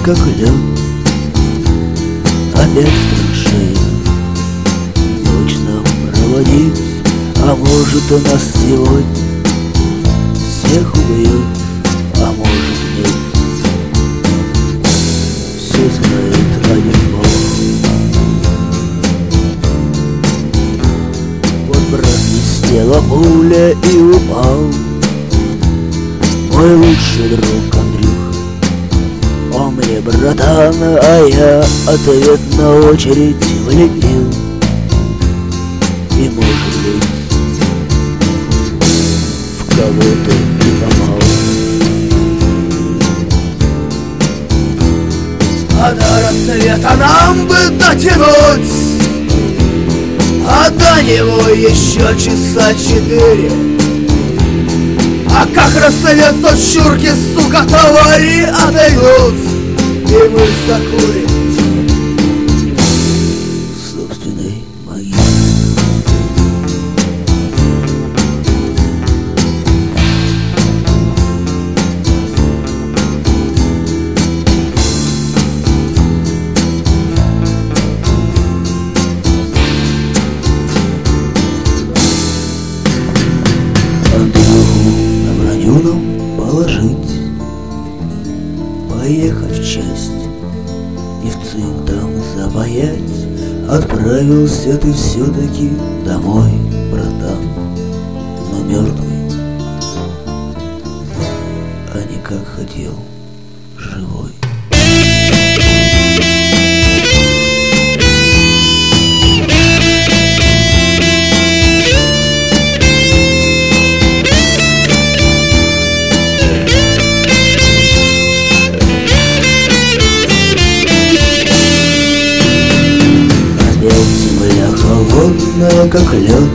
как лед. Опять в траншеях ночь нам проводить, а может у нас сегодня всех убьет, а может нет. Все знает один Бог. Вот просвистела пуля и упал мой лучший друг Андрюха. Он мне братан, а я ответ на очередь влепил. И может быть в кого-то и попал. А до рассвета нам бы дотянуть, а до него еще часа 4. А как рассвет, то чурки, сука, товари отойдут, и мы закурим в собственной могиле. Нам положить, поехать в часть и в цинк там запаять. Отправился ты все-таки домой, братан, но мертвый, а не как хотел, живой. Холодная, как лед,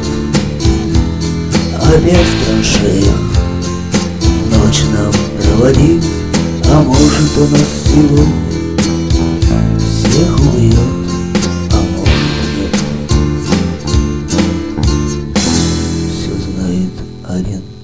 опять в траншеях ночь нам проводить, а может у нас сегодня всех убьет, а может нет. Все знает один